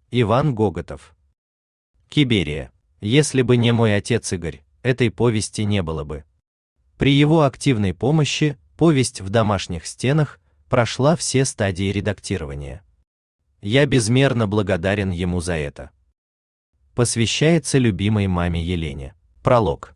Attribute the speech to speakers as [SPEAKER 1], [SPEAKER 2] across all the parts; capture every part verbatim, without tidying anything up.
[SPEAKER 1] Иван Гоготов. Киберия. Если бы не мой отец Игорь, этой повести не было бы. При его активной помощи повесть «В домашних стенах» прошла все стадии редактирования. Я безмерно благодарен ему за это. Посвящается любимой маме Елене. Пролог.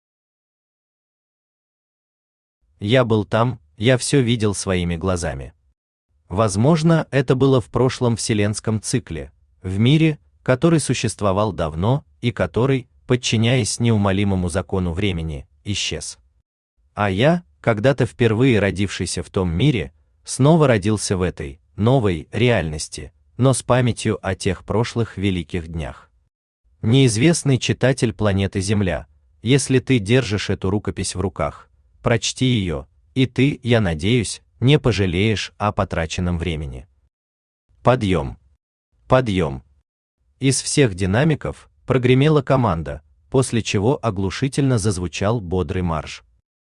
[SPEAKER 1] Я был там, я все видел своими глазами. Возможно, это было в прошлом вселенском цикле, в мире, который существовал давно и который, подчиняясь неумолимому закону времени, исчез. А я, когда-то впервые родившийся в том мире, снова родился в этой новой реальности, но с памятью о тех прошлых великих днях. Неизвестный читатель планеты Земля, если ты держишь эту рукопись в руках, прочти ее, и ты, я надеюсь, не пожалеешь о потраченном времени. Подъем. Подъем. Из всех динамиков прогремела команда, после чего оглушительно зазвучал бодрый марш.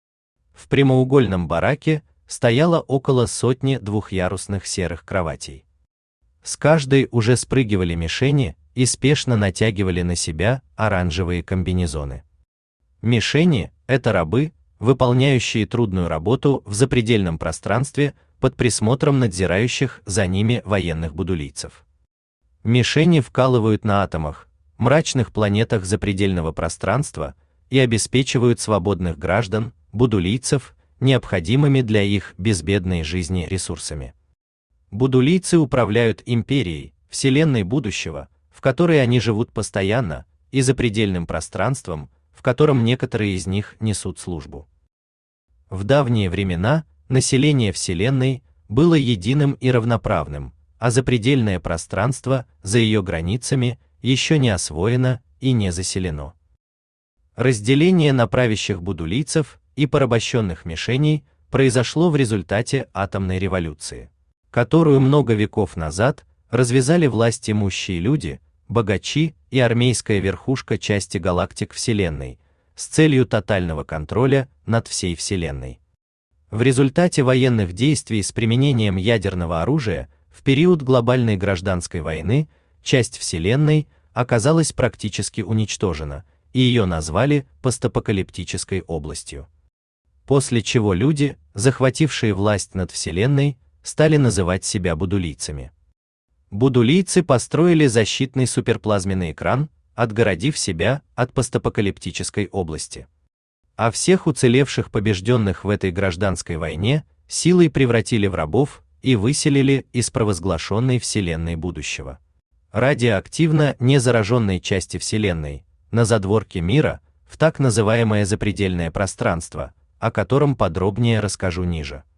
[SPEAKER 1] В прямоугольном бараке стояло около сотни двухъярусных серых кроватей. С каждой уже спрыгивали мишени и спешно натягивали на себя оранжевые комбинезоны. Мишени – это рабы, выполняющие трудную работу в запредельном пространстве под присмотром надзирающих за ними военных будулийцев. Мишени вкалывают на атомах, мрачных планетах запредельного пространства и обеспечивают свободных граждан, будулийцев, необходимыми для их безбедной жизни ресурсами. Будулийцы управляют империей, вселенной будущего, в которой они живут постоянно, и запредельным пространством, в котором некоторые из них несут службу. В давние времена население Вселенной было единым и равноправным, а запредельное пространство за ее границами еще не освоено и не заселено. Разделение на правящих будулийцев и порабощенных мишеней произошло в результате атомной революции, которую много веков назад развязали власть имущие люди, богачи и армейская верхушка части галактик Вселенной, с целью тотального контроля над всей Вселенной. В результате военных действий с применением ядерного оружия в период глобальной гражданской войны часть Вселенной оказалась практически уничтожена, и ее назвали постапокалиптической областью. После чего люди, захватившие власть над Вселенной, стали называть себя будулийцами. Будулийцы построили защитный суперплазменный экран, отгородив себя от постапокалиптической области. А всех уцелевших побежденных в этой гражданской войне силой превратили в рабов и выселили из провозглашенной Вселенной будущего. Радиоактивно незараженной части Вселенной, на задворке мира, в так называемое запредельное пространство, о котором подробнее расскажу ниже.